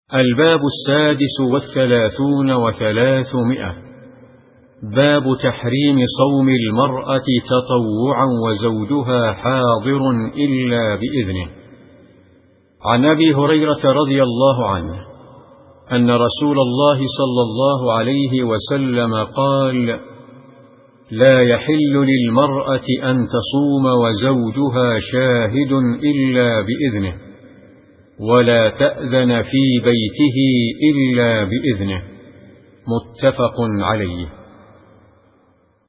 الباب 36 باب تحريم صوم المرأة تطوعا وزوجها حاضر إلا بإذنه. عن أبي هريرة رضي الله عنه أن رسول الله صلى الله عليه وسلم قال: لا يحل للمرأة أن تصوم وزوجها شاهد إلا بإذنه، ولا تأذن في بيته إلا بإذنه. متفق عليه.